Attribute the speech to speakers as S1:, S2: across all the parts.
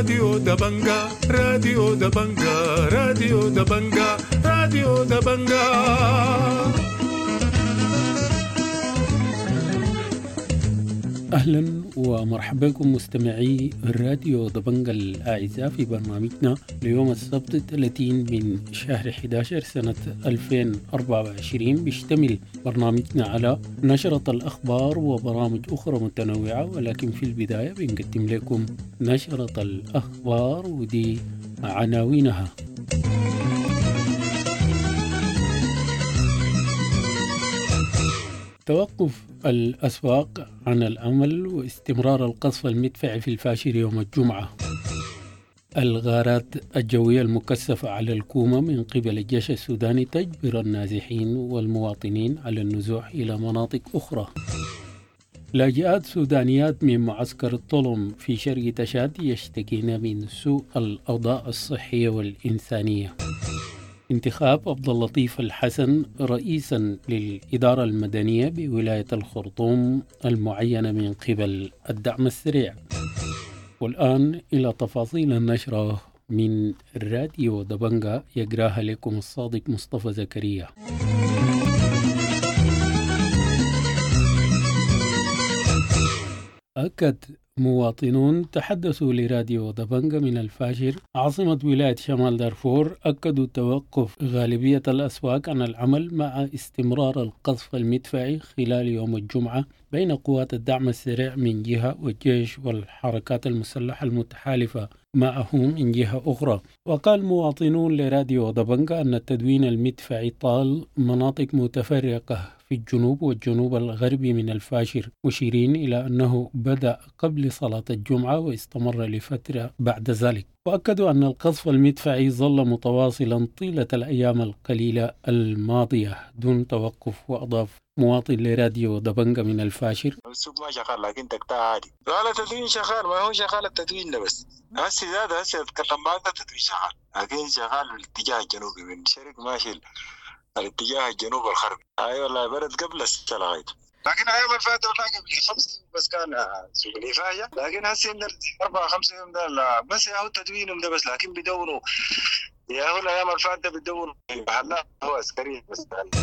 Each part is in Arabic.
S1: راديو دبنجا راديو دبنجا راديو دبنجا راديو دبنجا. أهلا ومرحبا بكم مستمعي الراديو دبنجا الأعزاء في برنامجنا ليوم السبت 30 من شهر 11 سنة 2024. بيشتمل برنامجنا على نشرة الأخبار وبرامج أخرى متنوعة، ولكن في البداية بنقدم لكم نشرة الأخبار ودي عناوينها. توقف الأسواق عن العمل واستمرار القصف المدفعي في الفاشر يوم الجمعة. الغارات الجوية المكثفة على الكومة من قبل الجيش السوداني تجبر النازحين والمواطنين على النزوح إلى مناطق أخرى. لاجئات سودانيات من معسكر الطلم في شرق تشاد يشتكين من سوء الأوضاع الصحية والإنسانية. انتخاب عبد اللطيف الحسن رئيسا للإدارة المدنية بولاية الخرطوم المعينة من قبل الدعم السريع. والآن إلى تفاصيل النشرة من راديو دبنجا يقراها لكم الصادق مصطفى زكريا. أكد مواطنون تحدثوا لراديو دبنجا من الفاشر عاصمة ولاية شمال دارفور، أكدوا توقف غالبية الأسواق عن العمل مع استمرار القصف المدفعي خلال يوم الجمعة بين قوات الدعم السريع من جهة والجيش والحركات المسلحة المتحالفة معه من جهة أخرى. وقال مواطنون لراديو دبنجا أن التدوين المدفعي طال مناطق متفرقة في الجنوب والجنوب الغربي من الفاشر، مشيرين إلى أنه بدأ قبل صلاة الجمعة واستمر لفترة بعد ذلك. وأكدوا أن القصف المدفعي ظل متواصلا طيلة الأيام القليلة الماضية دون توقف. وأضاف مواطن لراديو دبنجا من الفاشر:
S2: السوق ما شغال لكن تقطع عادي. لا التدوين شغال، ما هو شغال التدوين ده بس. هسه زاد هسه اتكلم معك التدوين شغال، لكن شغال بالاتجاه الجنوبي من شرق ماشي الاتجاه الجنوب الغربي. اي والله برد قبل الصلاة، لكن ايام اللي فاتوا والله قبل 5 يوم بس كان سوق الإفاية، لكن هسه 4-5 يوم ده بس ياهو تدوينهم ده بس، لكن بدوروا ياهو الايام اللي فاتت بدوروا محلات هو عسكري بس.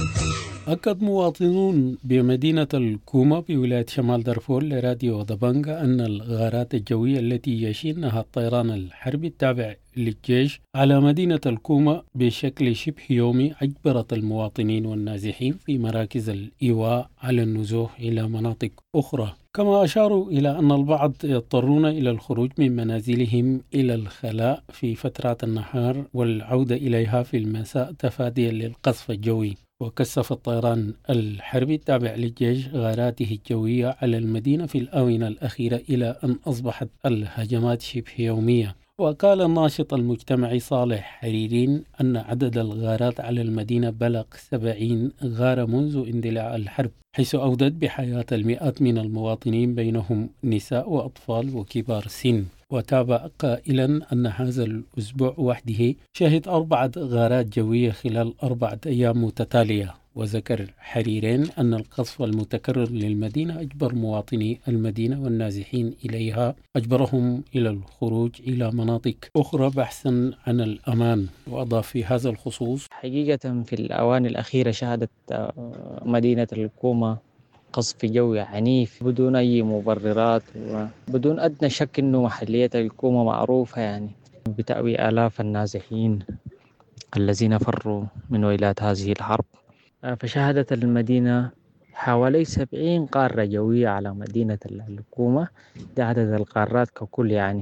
S1: أكد مواطنون بمدينة الكومة بولاية شمال دارفور لراديو دبنجا أن الغارات الجوية التي يشنها الطيران الحربي التابع للجيش على مدينة الكومة بشكل شبه يومي أجبرت المواطنين والنازحين في مراكز الإيواء على النزوح إلى مناطق أخرى. كما أشاروا إلى أن البعض يضطرون إلى الخروج من منازلهم إلى الخلاء في فترات النهار والعودة إليها في المساء تفاديا للقصف الجوي. وكثف الطيران الحربي التابع للجيش غاراته الجوية على المدينة في الآونة الأخيرة إلى أن أصبحت الهجمات شبه يومية. وقال الناشط المجتمعي صالح حريرين أن عدد الغارات على المدينة بلغ 70 غارة منذ اندلاع الحرب، حيث أودت بحياة المئات من المواطنين بينهم نساء وأطفال وكبار سن. وتابع قائلا أن هذا الأسبوع وحده شهد 4 غارات جوية خلال 4 أيام متتالية. وذكر حريرين أن القصف المتكرر للمدينة أجبر مواطني المدينة والنازحين إليها، أجبرهم إلى الخروج إلى مناطق أخرى بحثا عن الأمان. وأضاف في هذا الخصوص:
S3: حقيقة في الأوان الأخيرة شهدت مدينة الكومة قصف جوي عنيف بدون أي مبررات وبدون أدنى شك أنه محلية الكومة معروفة يعني بتأوي آلاف النازحين الذين فروا من ويلات هذه الحرب. فشهدت المدينة حوالي 70 قارة جوية على مدينة الكومة، ده عدد القارات ككل يعني.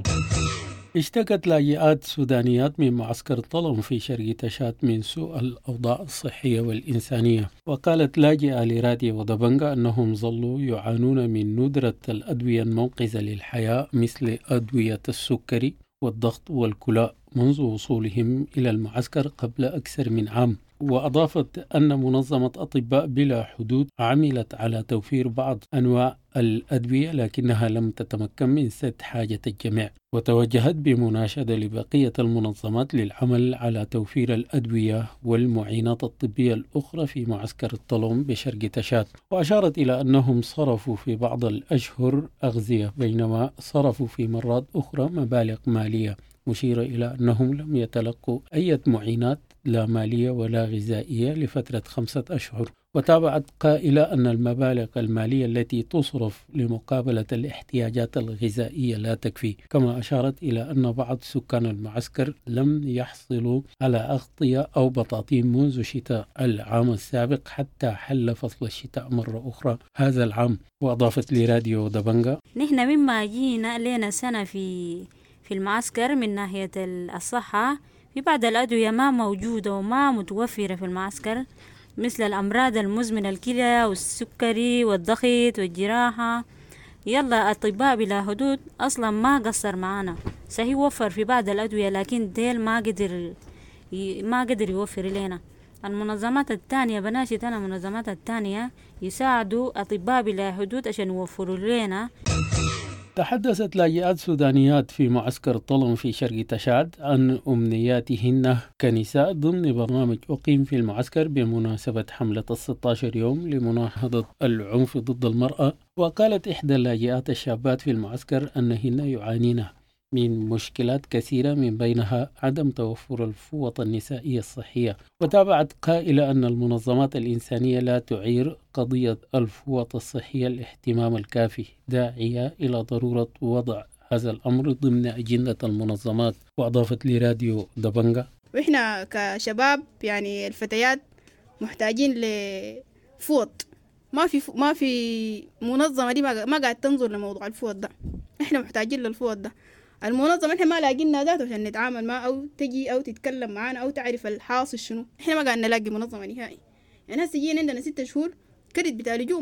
S1: اشتكت لاجئات سودانيات من معسكر الطلم في شرق تشاد من سوء الأوضاع الصحية والإنسانية. وقالت لاجئة لراديو دبنجا أنهم ظلوا يعانون من ندرة الأدوية المنقذة للحياة مثل أدوية السكري والضغط والكلى منذ وصولهم إلى المعسكر قبل أكثر من عام. وأضافت أن منظمة أطباء بلا حدود عملت على توفير بعض أنواع الأدوية، لكنها لم تتمكن من سد حاجة الجميع، وتوجهت بمناشدة لبقية المنظمات للعمل على توفير الأدوية والمعينات الطبية الأخرى في معسكر الطلم بشرق تشاد. وأشارت إلى أنهم صرفوا في بعض الأشهر أغذية، بينما صرفوا في مرات أخرى مبالغ مالية، مشيرة إلى أنهم لم يتلقوا أي معينات لا مالية ولا غذائية لفترة 5 أشهر. وتابعت قائلة أن المبالغ المالية التي تصرف لمقابلة الاحتياجات الغذائية لا تكفي. كما أشارت إلى أن بعض سكان المعسكر لم يحصلوا على أغطية أو بطاطين منذ شتاء العام السابق حتى حل فصل الشتاء مرة أخرى هذا العام. وأضافت لراديو دبنجا:
S4: نحن مما جينا لنا سنة في المعسكر من ناحية الصحة، في بعض الأدوية ما موجودة وما متوفرة في المعسكر، مثل الأمراض المزمنة، الكلى والسكري والضغط والجراحة. يلا أطباء بلا حدود أصلا ما قصر معنا، صحيح وفر في بعض الأدوية لكن ديل ما قدر يوفر لنا. المنظمات التانية بناشد أنا المنظمات التانية يساعدوا أطباء بلا حدود عشان يوفروا لنا.
S1: تحدثت لاجئات سودانيات في معسكر طلم في شرق تشاد عن أمنياتهن كنساء ضمن برنامج أقيم في المعسكر بمناسبة حملة 16 يوم لمناهضة العنف ضد المرأة. وقالت إحدى اللاجئات الشابات في المعسكر أنهن يعانين من مشكلات كثيرة، من بينها عدم توفر الفوط النسائية الصحية. وتابعت قائلة أن المنظمات الإنسانية لا تعير قضية الفوط الصحية الاهتمام الكافي، داعية إلى ضرورة وضع هذا الأمر ضمن أجندة المنظمات. وأضافت لراديو دبنجا:
S5: وإحنا كشباب يعني الفتيات محتاجين لفوط. ما في منظمة دي ما قاعد تنظر لموضوع الفوط ده. إحنا محتاجين للفوط ده. المنظمة إحنا ما لاقينا ذاته عشان نتعامل معه أو تجي أو تتكلم معنا أو تعرف الحاصل شنو. إحنا ما قاعد نلاقي منظمة نهائي. يعني هسه جينا عندنا 6 شهور كريت بتاع لجوء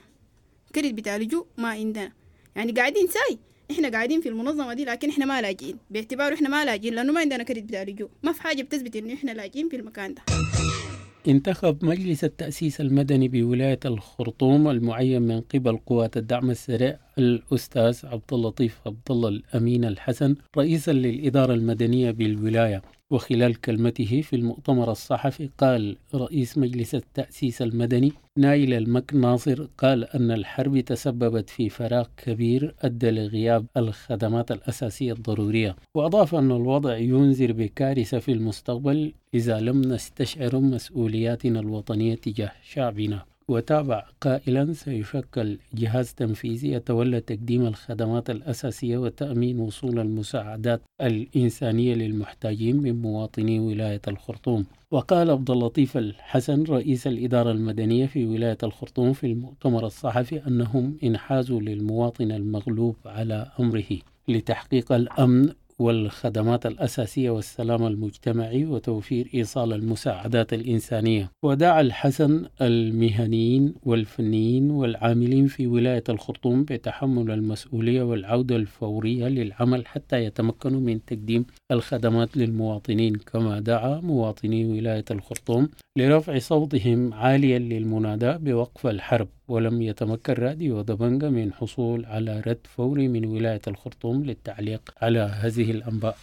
S5: ما عندنا، يعني قاعدين إحنا قاعدين في المنظمة دي لكن إحنا ما لاقين، باعتباره إحنا ما لاقين لأنه ما عندنا كريت بتاع لجوء، ما في حاجة بتثبت إنه إحنا لاقين في المكان ده.
S1: انتخب مجلس التأسيس المدني بولاية الخرطوم المعين من قبل قوات الدعم السريع الأستاذ عبد اللطيف عبد الله الأمين الحسن رئيسا للإدارة المدنية بالولاية. وخلال كلمته في المؤتمر الصحفي قال رئيس مجلس التأسيس المدني نايل المك ناصر قال أن الحرب تسببت في فراغ كبير أدى لغياب الخدمات الأساسية الضرورية. وأضاف أن الوضع ينذر بكارثة في المستقبل إذا لم نستشعر مسؤولياتنا الوطنية تجاه شعبنا. وتابع قائلا سيشكل جهاز تنفيذي يتولى تقديم الخدمات الأساسية وتأمين وصول المساعدات الإنسانية للمحتاجين من مواطني ولاية الخرطوم. وقال عبد اللطيف الحسن رئيس الإدارة المدنية في ولاية الخرطوم في المؤتمر الصحفي أنهم انحازوا للمواطن المغلوب على أمره لتحقيق الأمن والخدمات الأساسية والسلام المجتمعي وتوفير إيصال المساعدات الإنسانية. ودعا الحسن المهنيين والفنيين والعاملين في ولاية الخرطوم بتحمل المسؤولية والعودة الفورية للعمل حتى يتمكنوا من تقديم الخدمات للمواطنين. كما دعا مواطني ولاية الخرطوم لرفع صوتهم عاليا للمناداة بوقف الحرب. ولم يتمكن راديو دبنجا من حصول على رد فوري من ولاية الخرطوم للتعليق على هذه الأنباء.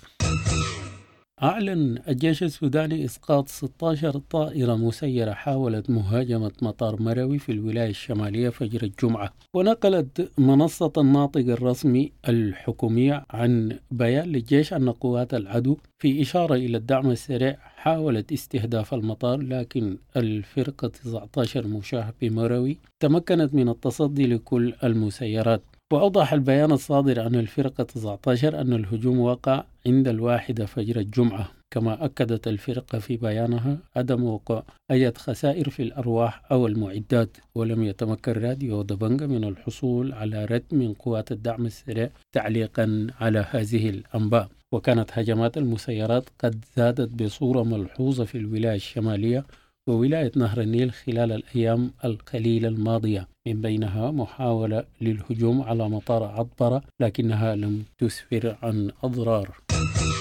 S1: أعلن الجيش السوداني إسقاط 16 طائرة مسيرة حاولت مهاجمة مطار مروي في الولاية الشمالية فجر الجمعة. ونقلت منصة الناطق الرسمي الحكومية عن بيان للجيش أن قوات العدو في إشارة إلى الدعم السريع حاولت استهداف المطار، لكن الفرقة 19 مشاة بمروي تمكنت من التصدي لكل المسيرات. وأوضح البيان الصادر عن الفرقة 19 أن الهجوم وقع عند 1 فجر الجمعة. كما أكدت الفرقة في بيانها عدم وقوع أي خسائر في الأرواح أو المعدات. ولم يتمكن راديو دبنجا من الحصول على رد من قوات الدعم السريع تعليقا على هذه الأنباء. وكانت هجمات المسيرات قد زادت بصورة ملحوظة في الولاية الشمالية وولاية نهر النيل خلال الأيام القليلة الماضية، من بينها محاولة للهجوم على مطار عطبرة لكنها لم تسفر عن أضرار.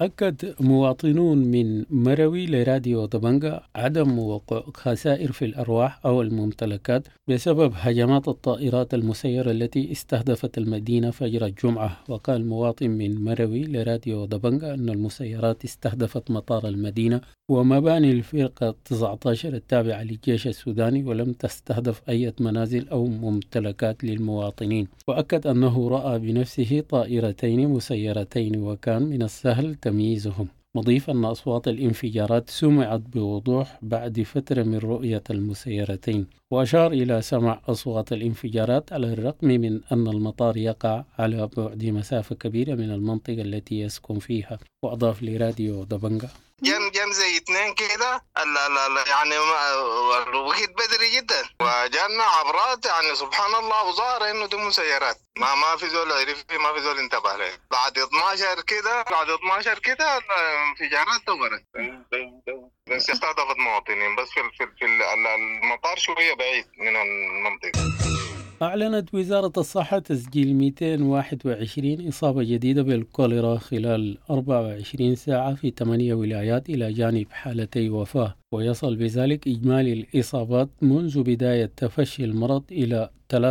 S1: أكد مواطنون من مروي لراديو دبنجة عدم وقوع خسائر في الأرواح أو الممتلكات بسبب هجمات الطائرات المسيرة التي استهدفت المدينة فجر الجمعة. وقال مواطن من مروي لراديو دبنجة أن المسيرات استهدفت مطار المدينة ومباني الفرقة 19 التابعة للجيش السوداني، ولم تستهدف أي منازل أو ممتلكات للمواطنين. وأكد أنه رأى بنفسه طائرتين مسيرتين وكان من السهل تمييزهم، مضيفا أن أصوات الانفجارات سمعت بوضوح بعد فترة من رؤية المسيرتين. وأشار إلى سمع أصوات الانفجارات على الرغم من أن المطار يقع على بعد مسافة كبيرة من المنطقة التي يسكن فيها. وأضاف لراديو دبنجة
S2: جن زي اثنين كده يعني الوقت بدري جدا وجانا عبرات، يعني سبحان الله، وظهر انه دي مسيرات. ما في زول عرف، ما في زول انتبه له. بعد 12 كده الانفجارات دورت بس استهدفت مواطنين بس في المطار شويه بعيد من المنطقه.
S1: أعلنت وزارة الصحة تسجيل 221 إصابة جديدة بالكوليرا خلال 24 ساعة في 8 ولايات إلى جانب حالتي وفاة، ويصل بذلك إجمالي الإصابات منذ بداية تفشي المرض إلى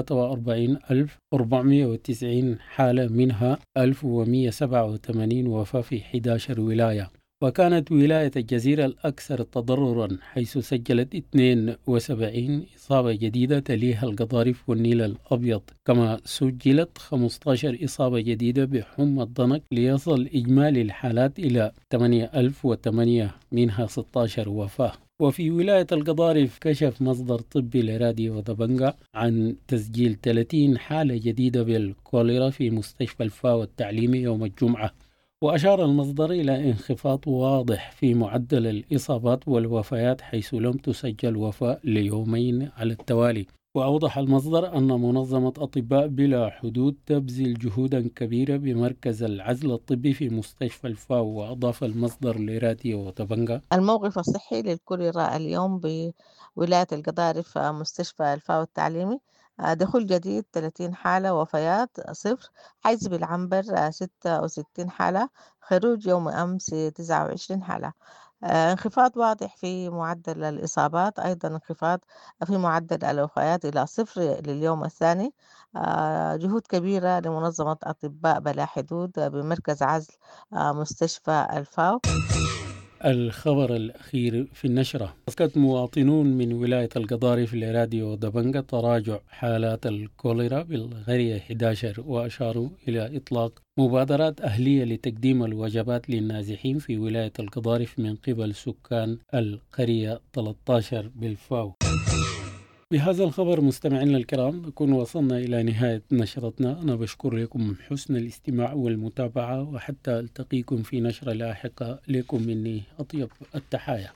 S1: 43,490 حالة، منها 1187 وفاة في 11 ولاية. وكانت ولاية الجزيرة الأكثر تضررا حيث سجلت 72 إصابة جديدة، تليها القضارف والنيل الأبيض. كما سجلت 15 إصابة جديدة بحمى الضنك ليصل إجمالي الحالات إلى 8,008 منها 16 وفاة. وفي ولاية القضارف كشف مصدر طبي لراديو دبنجة عن تسجيل 30 حالة جديدة بالكوليرا في مستشفى الفاو التعليمي يوم الجمعة. وأشار المصدر إلى انخفاض واضح في معدل الإصابات والوفيات حيث لم تسجل وفاة ليومين على التوالي. وأوضح المصدر أن منظمة أطباء بلا حدود تبذل جهودا كبيرة بمركز العزل الطبي في مستشفى الفاو. وأضاف المصدر لراديو دبنجة
S6: الموقف الصحي للكوليرا اليوم بولاية القضارف مستشفى الفاو التعليمي دخول جديد 30 حالة، وفيات 0، حيث بالعنبر 66 حالة، خروج يوم أمس 29 حالة. انخفاض واضح في معدل الإصابات، أيضا انخفاض في معدل الوفيات إلى 0 لليوم الثاني. جهود كبيرة لمنظمة أطباء بلا حدود بمركز عزل مستشفى الفاو.
S1: الخبر الأخير في النشرة: أسكت مواطنون من ولاية القضارف لراديو دبنجة تراجع حالات الكوليرا بالقرية 11، وأشاروا إلى إطلاق مبادرات أهلية لتقديم الوجبات للنازحين في ولاية القضارف من قبل سكان القرية 13 بالفاو. بهذا الخبر مستمعينا الكرام نكون وصلنا إلى نهاية نشرتنا. أنا بشكر لكم حسن الاستماع والمتابعة، وحتى ألتقيكم في نشرة لاحقة. لكم مني أطيب التحايا.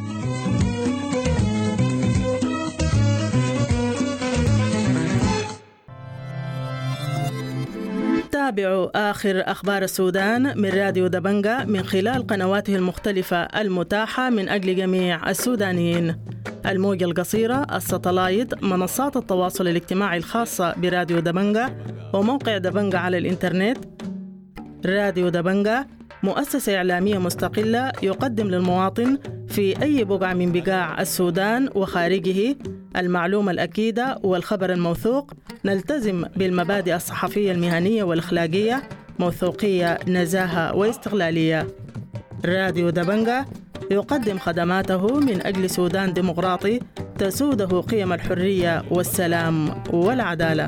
S7: تابعوا آخر أخبار السودان من راديو دبنجة من خلال قنواته المختلفة المتاحة من أجل جميع السودانيين: الموجة القصيرة، الساتلايت، منصات التواصل الاجتماعي الخاصة براديو دبنجة، وموقع دبنجة على الإنترنت. راديو دبنجة مؤسسة إعلامية مستقلة يقدم للمواطن في أي بقعة من بقاع السودان وخارجه المعلومة الأكيدة والخبر الموثوق. نلتزم بالمبادئ الصحفية المهنية والأخلاقية: موثوقية، نزاهة، واستقلالية. راديو دبنجة يقدم خدماته من أجل سودان ديمقراطي تسوده قيم الحرية والسلام والعدالة.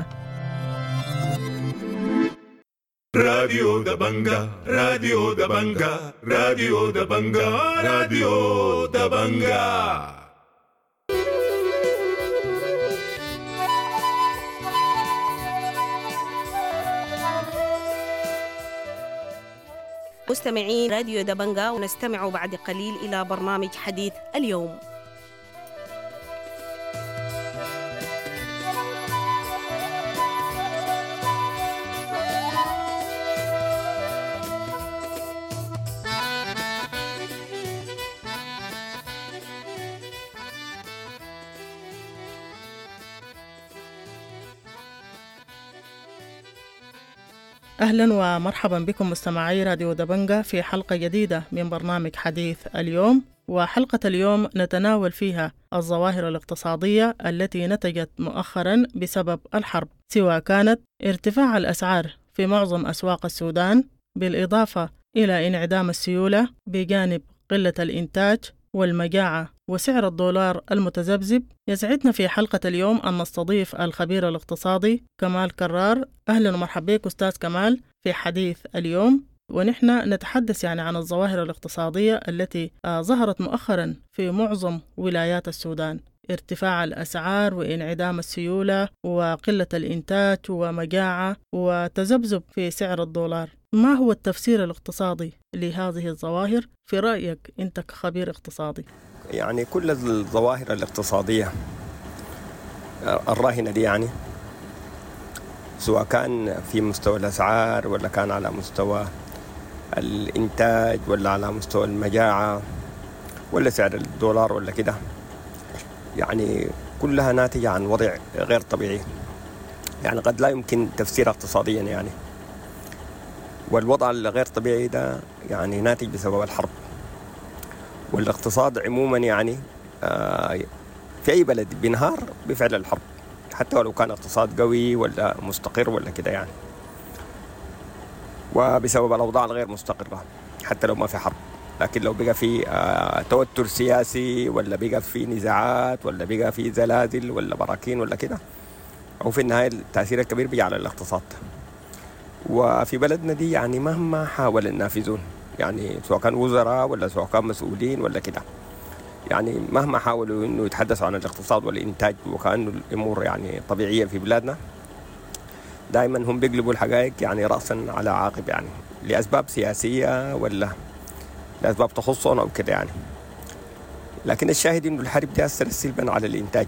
S8: راديو دبنجة، راديو دبنجة، راديو دبنجة، راديو دبنجة.
S9: مستمعين راديو دبنجة، ونستمع بعد قليل إلى برنامج حديث اليوم.
S7: أهلا ومرحبا بكم مستمعي راديو دبنجة في حلقة جديدة من برنامج حديث اليوم. وحلقة اليوم نتناول فيها الظواهر الاقتصادية التي نتجت مؤخرا بسبب الحرب، سواء كانت ارتفاع الأسعار في معظم أسواق السودان بالإضافة إلى انعدام السيولة بجانب قلة الإنتاج والمجاعة وسعر الدولار المتذبذب. يسعدنا في حلقة اليوم أن نستضيف الخبير الاقتصادي كمال كرار. أهلا ومرحبا بك أستاذ كمال في حديث اليوم، ونحن نتحدث عن الظواهر الاقتصادية التي ظهرت مؤخرا في معظم ولايات السودان: ارتفاع الأسعار وانعدام السيولة وقلة الإنتاج ومجاعة وتذبذب في سعر الدولار. ما هو التفسير الاقتصادي لهذه الظواهر في رأيك أنت كخبير اقتصادي؟
S10: يعني كل الظواهر الاقتصادية الراهنة دي سواء كان في مستوى الأسعار ولا كان على مستوى الإنتاج ولا على مستوى المجاعة ولا سعر الدولار ولا كده، كلها ناتجة عن وضع غير طبيعي، قد لا يمكن تفسيرها اقتصاديا والوضع الغير طبيعي ده ناتج بسبب الحرب. والاقتصاد عموما في أي بلد بينهار بفعل الحرب، حتى ولو كان اقتصاد قوي ولا مستقر ولا كده وبسبب الأوضاع الغير مستقرة حتى لو ما في حرب. لكن لو بقى في توتر سياسي ولا بقى في نزاعات ولا بقى في زلازل ولا براكين ولا كده، أو في النهاية التأثير الكبير بيجي على الاقتصاد. وفي بلدنا دي مهما حاول النافذون سواء كان وزراء ولا سواء كان مسؤولين ولا كده، مهما حاولوا إنه يتحدثوا عن الاقتصاد والإنتاج وكأنه الأمور طبيعية في بلادنا، دائما هم بيقلبوا الحقائق رأسا على عاقب لأسباب سياسية ولا لأسباب تخصهم أو كده لكن الشاهد إنه الحرب دي أثرت سلبا على الإنتاج.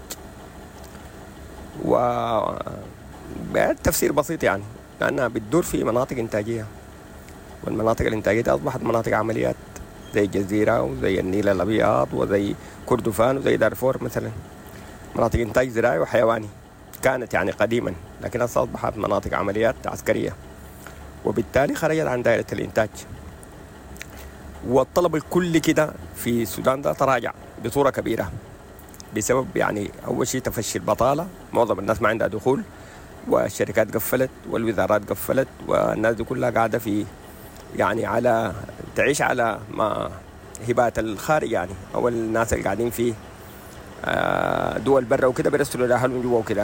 S10: والتفسير بسيط لأنها بتدور في مناطق إنتاجية، والمناطق الإنتاجية دي أصبحت مناطق عمليات زي الجزيرة وزي النيل الأبيض وزي كردفان وزي دارفور مثلا، مناطق إنتاج زراعي وحيواني كانت قديما، لكن أصبحت مناطق عمليات عسكرية، وبالتالي خرجت عن دائرة الإنتاج. والطلب الكلي كده في السودان ده تراجع بصورة كبيرة بسبب أول شيء تفشي البطالة، معظم الناس ما عندها دخول، والشركات قفلت والوزارات قفلت، والناس دي كلها قاعدة في على تعيش على ما هبات الخارج أو الناس اللي قاعدين في دول برا وكده بيرسلوا لأهلهم جوا وكده.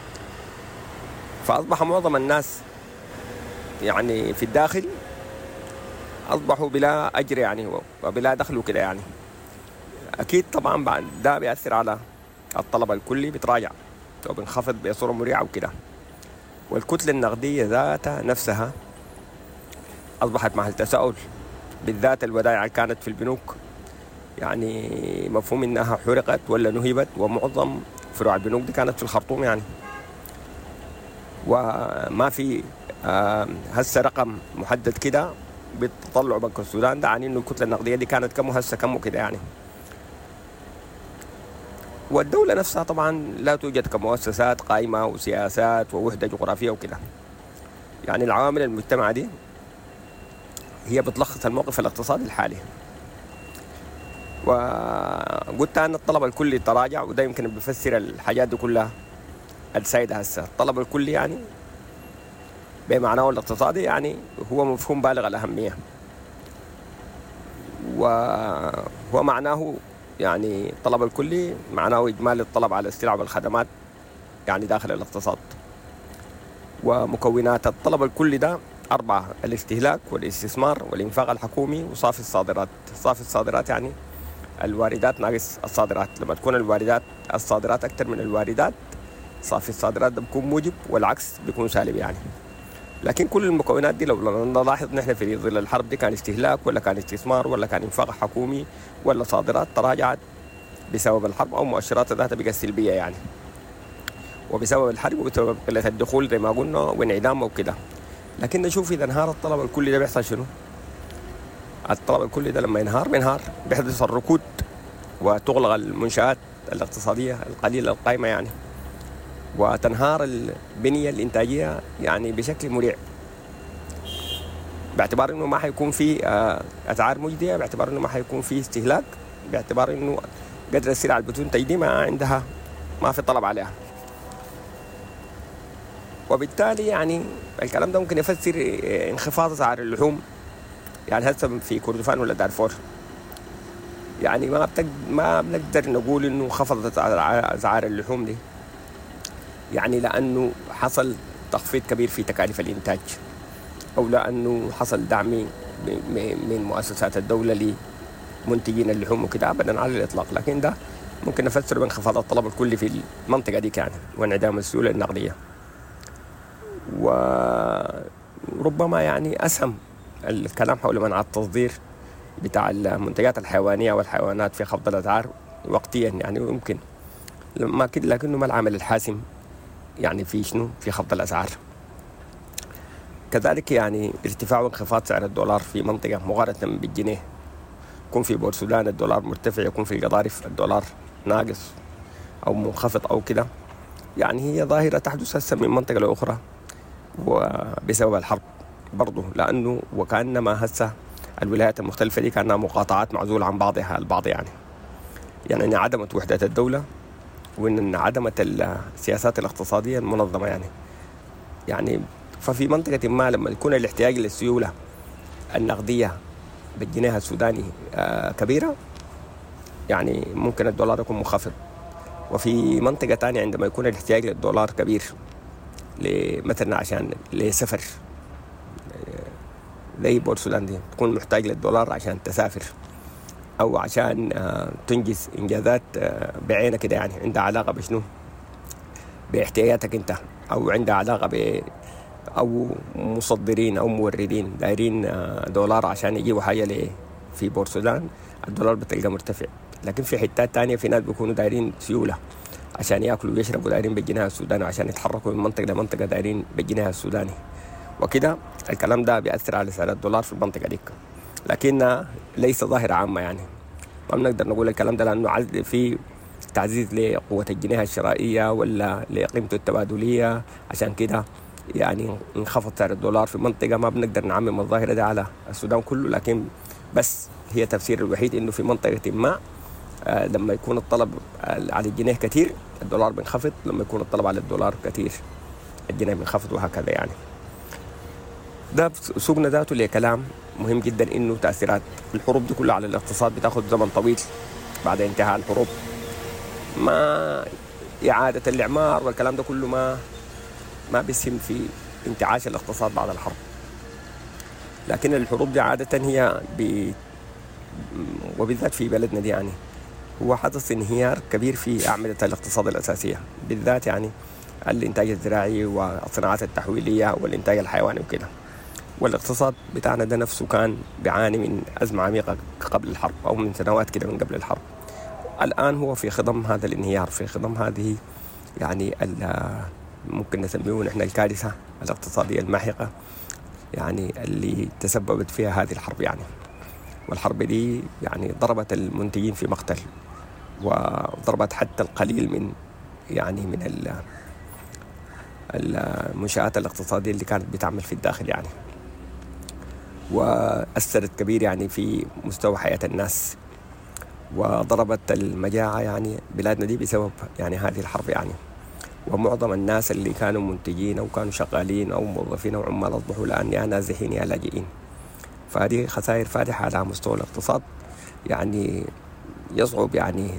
S10: فأصبح معظم الناس في الداخل أصبحوا بلا أجر وبلا دخل وكده أكيد طبعا بعد ده بيأثر على الطلب الكلي، بتراجع وبنخفض بصورة مريعة وكده. والكتلة النقدية ذاتها نفسها أصبحت محل تساؤل، بالذات الودائع كانت في البنوك مفهوم إنها حرقت ولا نهبت، ومعظم فروع البنوك دي كانت في الخرطوم وما في هسه رقم محدد كده بتطلع بنك السودان ده إنه الكتلة النقدية دي كانت كم وهسه كم وكده والدولة نفسها طبعا لا توجد كمؤسسات قائمة وسياسات ووحدة جغرافية وكده. العوامل المجتمع دي هي بتلخص الموقف الاقتصادي الحالي. وقلت أن الطلب الكلي تراجع، وده يمكن بيفسر الحاجات دي كلها السائدة هسه. الطلب الكلي بمعناه الاقتصادي هو مفهوم بالغ الأهمية، وهو معناه الطلب الكلي معناه إجمالي الطلب على السلع والخدمات داخل الاقتصاد. ومكونات الطلب الكلي ده 4: الاستهلاك والاستثمار والإنفاق الحكومي وصافي الصادرات. صافي الصادرات الواردات ناقص الصادرات. لما تكون الصادرات أكثر من الواردات، صافي الصادرات ده بيكون موجب، والعكس بيكون سالب لكن كل المكونات دي لو نلاحظ نحن في ظل الحرب دي كان استهلاك ولا كان استثمار ولا كان إنفاق حكومي ولا صادرات تراجعت بسبب الحرب أو مؤشرات ذاتها بقت سلبية وبسبب الحرب وبسبب قلة الدخول زي ما قلنا وانعدام وكده. لكن نشوف إذا انهار الطلب الكلي ده بيحصل شنو؟ الطلب الكلي ده لما ينهار بيحدث الركود وتغلق المنشآت الاقتصادية القليلة القائمة وتنهار البنية الإنتاجية بشكل مريع. باعتبار انه ما حيكون في اسعار مجديه، باعتبار انه ما حيكون في استهلاك، باعتبار انه قدر السلع المنتجه دي ما عندها، ما في طلب عليها. وبالتالي يعني الكلام ده ممكن يفسر انخفاض اسعار اللحوم. يعني هسه في كردفان ولا دارفور يعني ما بنقدر نقول انه خفضت اسعار اللحوم دي، يعني لانه حصل تخفيض كبير في تكاليف الانتاج، او لانه حصل دعم من مؤسسات الدوله لمنتجين اللحوم وكده، ابدا على الاطلاق. لكن ده ممكن نفسره بانخفاض الطلب الكلي في المنطقه دي يعني، وانعدام السيوله النقديه. وربما يعني اسهم الكلام حول منع التصدير بتاع المنتجات الحيوانيه والحيوانات في خفض الاسعار وقتيا يعني، ويمكن لكنه ما العامل الحاسم يعني في شنو في خفض الاسعار. كذلك يعني ارتفاع وانخفاض سعر الدولار في منطقه مقارنه بالجنيه، يكون في بور السودان الدولار مرتفع، يكون في القضارف الدولار ناقص او منخفض او كده، يعني هي ظاهره تحدث هسه من منطقه لاخرى وبسبب الحرب برضه، لانه وكانما هسه الولايات المختلفه دي كانها مقاطعات معزوله عن بعضها البعض، يعني انعدمت وحده الدوله، وان انعدمت السياسات الاقتصاديه المنظمه يعني ففي منطقه ما لما يكون الاحتياج للسيوله النقديه بالجنيه السوداني كبيره، يعني ممكن الدولار يكون منخفض. وفي منطقه ثانيه عندما يكون الاحتياج للدولار كبير مثلا عشان لسفر زي بور السودان دي، تكون محتاج للدولار عشان تسافر او عشان تنجز انجازات بعينه كده، يعني عندها علاقه بشنو باحتياجاتك انت، او عندها علاقه او مصدرين او موردين دايرين دولار عشان يجيبوا حاجه في بور السودان، الدولار بتلقى مرتفع. لكن في حتات تانية في ناس بيكونوا دايرين سيوله عشان ياكلوا ويشربوا، دايرين بالجنيه السوداني، وعشان يتحركوا من منطقه لمنطقه دايرين بالجنيه السوداني، وكده الكلام ده بيأثر على سعر الدولار في المنطقه دي. لكن ليس ظاهره عامه، يعني ما بنقدر نقول الكلام ده لانه في تعزيز لقوه الجنيه الشرائيه ولا لقيمته التبادليه، عشان كده يعني انخفض سعر الدولار في منطقه. ما بنقدر نعمم الظاهره دي على السودان كله، لكن بس هي تفسير الوحيد انه في منطقه ما لما يكون الطلب على الجنيه كثير الدولار بينخفض، لما يكون الطلب على الدولار كثير الجنيه بينخفض، وهكذا. يعني ده سوقنا ذاته ليه كلام مهم جدا، انه تاثيرات الحروب دي كلها على الاقتصاد بتاخذ زمن طويل بعد انتهاء الحروب. ما اعاده الاعمار والكلام ده كله ما بيسهم في انتعاش الاقتصاد بعد الحرب. لكن الحروب دي عاده هي وبالذات في بلدنا دي يعني هو حدث انهيار كبير في اعمده الاقتصاد الاساسيه، بالذات يعني الانتاج الزراعي والصناعات التحويليه والانتاج الحيواني وكده. والاقتصاد بتاعنا ده نفسه كان بيعاني من ازمه عميقه قبل الحرب، او من سنوات كده من قبل الحرب. الان هو في خضم هذا الانهيار، في خضم هذه يعني ممكن نسميه نحن الكارثه الاقتصاديه الماحقه يعني اللي تسببت فيها هذه الحرب يعني. والحرب دي يعني ضربت المنتجين في مقتل، وضربت حتى القليل من يعني من المنشآت الاقتصادية اللي كانت بتعمل في الداخل يعني، وأثرت كبير يعني في مستوى حياة الناس، وضربت المجاعة يعني بلادنا دي بسبب يعني هذه الحرب يعني. ومعظم الناس اللي كانوا منتجين أو كانوا شغالين أو موظفين أو عمال أصبحوا الآن يا نازحين يا لاجئين. فهذه خسائر فادحة على مستوى الاقتصاد، يعني يصعب يعني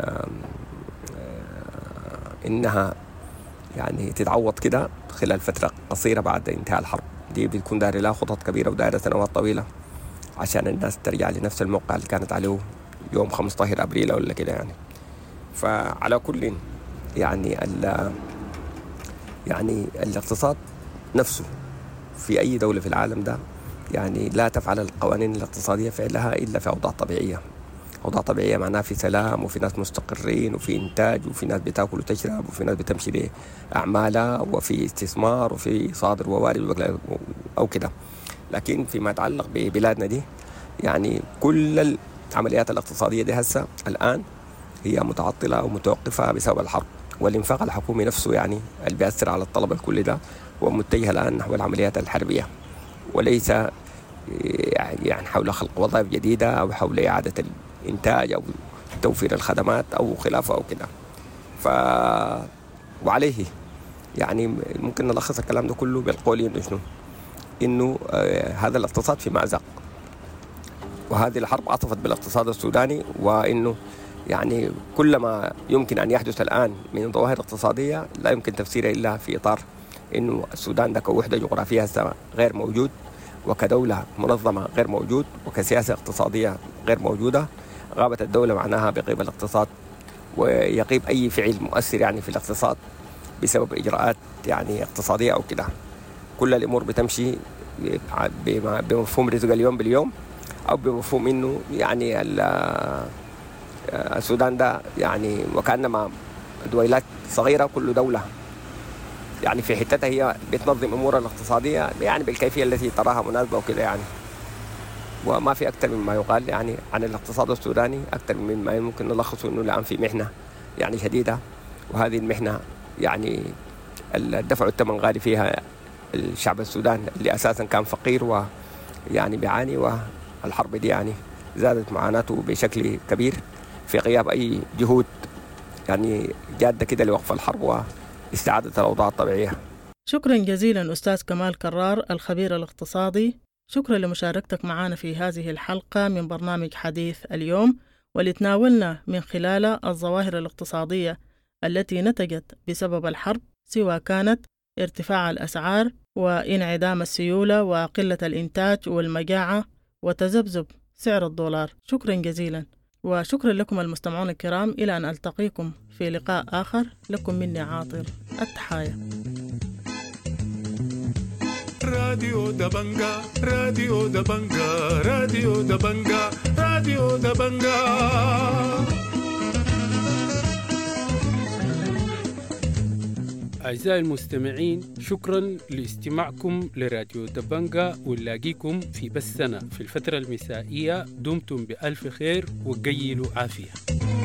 S10: إنها يعني تتعوض كده خلال فترة قصيرة بعد انتهاء الحرب. دي بتكون دايرة لها خطط كبيرة ودايرة سنوات طويلة عشان الناس ترجع لنفس الموقع اللي كانت عليه يوم 15 أبريل ولا كده يعني. فعلى كل يعني الاقتصاد نفسه في أي دولة في العالم ده يعني لا تفعل القوانين الاقتصادية فعلها إلا في أوضاع طبيعية. أوضاع طبيعية معناها في سلام، وفي ناس مستقرين، وفي إنتاج، وفي ناس بتاكل وتشرب، وفي ناس بتمشي لأعمالها، وفي استثمار، وفي صادر ووارد أو كده. لكن فيما يتعلق ببلادنا دي يعني كل العمليات الاقتصادية دي هسه الآن هي متعطلة ومتوقفة بسبب الحرب. والإنفاق الحكومي نفسه يعني اللي بيأثر على الطلب الكل ده هو متجه الآن نحو العمليات الحربية، وليس يعني حول خلق وظائف جديدة أو حول إعادة الإنتاج أو توفير الخدمات أو خلافه أو كده. وعليه يعني ممكن نلخص الكلام ده كله بالقول إنه شنو؟ إنه هذا الاقتصاد في مأزق، وهذه الحرب عطفت بالاقتصاد السوداني، وإنه يعني كل ما يمكن أن يحدث الآن من ظواهر اقتصادية لا يمكن تفسيرها إلا في إطار إنه السودان ده كوحدة جغرافية غير موجود، وكدولة منظمة غير موجود، وكسياسة اقتصادية غير موجودة. غابت الدولة معناها بغيب الاقتصاد، ويغيب أي فعل مؤثر يعني في الاقتصاد بسبب إجراءات يعني اقتصادية أو كده. كل الأمور بتمشي بمفهوم رزق اليوم باليوم، أو بمفهوم إنه يعني السودان ده يعني وكأنما دويلات صغيرة، كل دولة يعني في حتتها هي بتنظم أمورها الاقتصادية يعني بالكيفية التي تراها مناسبة وكده يعني. وما في أكثر مما يقال يعني عن الاقتصاد السوداني، أكثر مما يمكن نلخصه إنه الآن في محنة يعني شديدة، وهذه المحنة يعني الدفع الثمن غالي فيها الشعب السودان اللي أساسا كان فقير ويعني بيعاني، والحرب دي يعني زادت معاناته بشكل كبير في غياب أي جهود يعني جادة كده لوقف الحرب واستعادة الأوضاع الطبيعية.
S7: شكرا جزيلا أستاذ كمال كرار الخبير الاقتصادي، شكرا لمشاركتك معنا في هذه الحلقة من برنامج حديث اليوم، ولتناولنا من خلال الظواهر الاقتصادية التي نتجت بسبب الحرب، سواء كانت ارتفاع الأسعار وانعدام السيولة وقلة الإنتاج والمجاعة وتذبذب سعر الدولار. شكرا جزيلا، وشكرا لكم المستمعون الكرام. إلى أن ألتقيكم في لقاء آخر، لكم مني عاطر التحايا.
S8: راديو دبنجا راديو دبنجا راديو دبنجا راديو دبنجا.
S1: أعزائي المستمعين، شكرا لاستماعكم لراديو دبنجا، ونلاقيكم في بثنا في الفترة المسائية. دمتم بألف خير وقيلوا عافية.